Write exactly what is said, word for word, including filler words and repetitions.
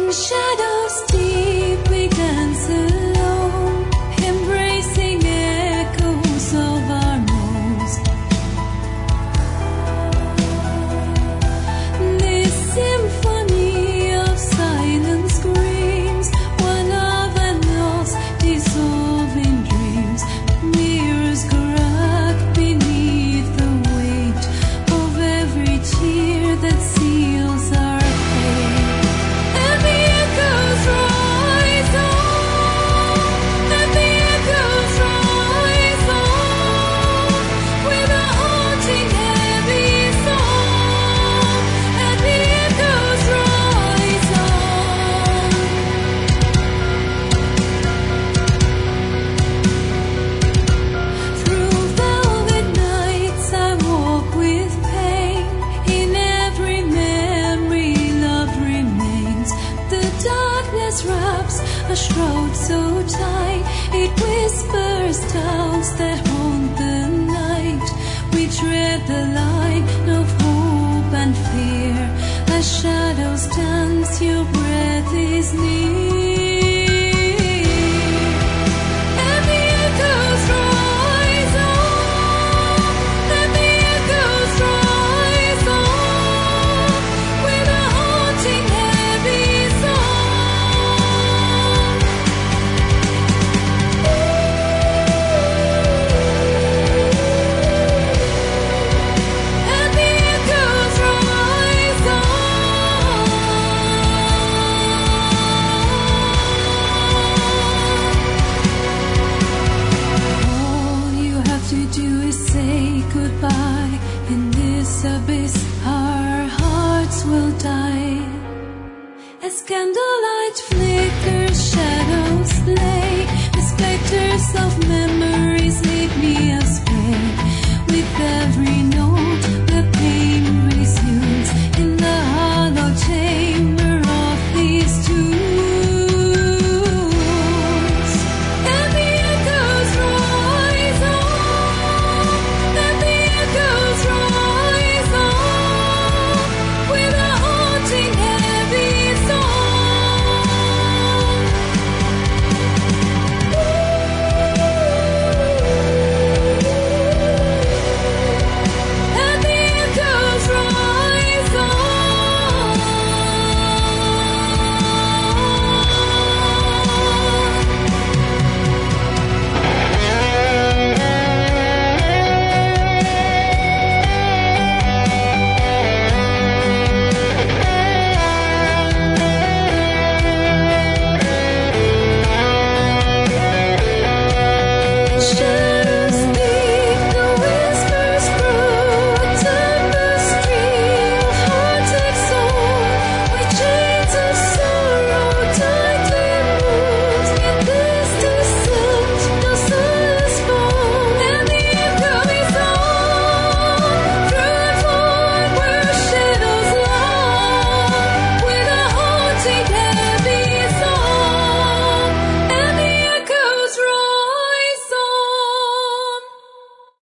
shadows deep we dance alone, embracing echoes of our moans. This symphony of silence screams, one of an lost, dissolving dreams. Mirrors crack beneath the weight of every tear that seals our fate. And the echoes rise on, and the echoes rise on, with a haunting heavy song. And the echoes rise on. Through velvet nights I walk with pain. In every memory love remains. The darkness wraps a shroud so tight, it whispers doubts that haunt the night. We tread the line of hope and fear. As shadows dance, your breath is near. And the echoes rise on, and the echoes rise on, with a haunting heavy song. And the echoes rise on. All you have to do is say goodbye. In this abyss, our hearts will die. As candlelight flickers, shadows lay, the specters of memory